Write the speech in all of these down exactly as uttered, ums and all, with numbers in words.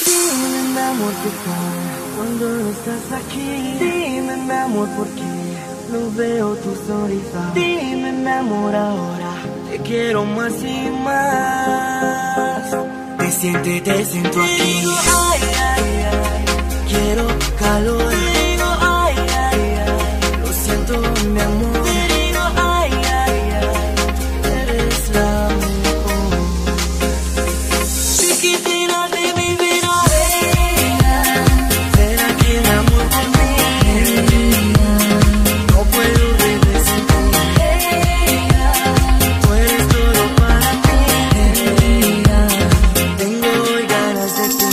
Dime, mi amor, ¿qué tal cuando no estás aquí? Dime, mi amor, ¿por qué no veo tu sonrisa? Dime, mi amor, ahora te quiero más y más. Te siento y te siento aquí. Digo, ay, ay, ay, quiero calor. Digo, ay, ay, ay, lo siento, mi amor. Digo, ay, ay, ay, eres la mejor. Chiquitina de mi vida, ven aquí, mi amor, por mí. No puedo vivir sin ti. Tú eres todo para mí. Tengo hoy ganas de ti.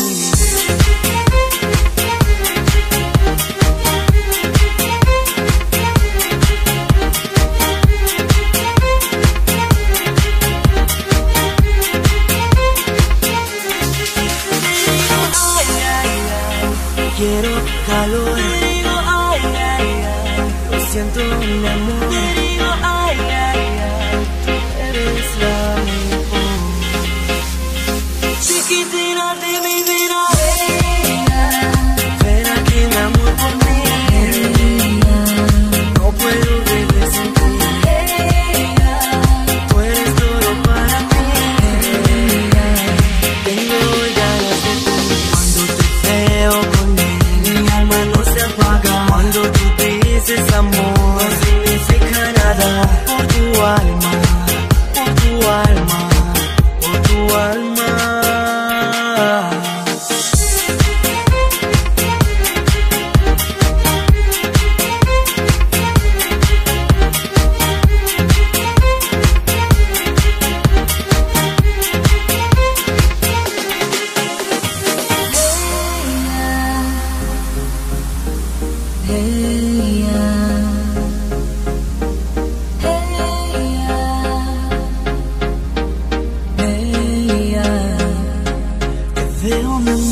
Quiero calor. Digo, ay, ay, ay, lo siento, mi amor. Digo, ay, ay, ay, eres la mejor. Chiquitina de mi vida, ven aquí, mi amor, por mí. No puedo vivir sin ti. Tú eres todo para mí. Tengo ganas de ti. Cuando te veo con cuando tú dices amor, no significa nada. Por tu alma, por tu alma, por tu alma. Hey, yeah. Hey, yeah. Hey, yeah. Te veo, mi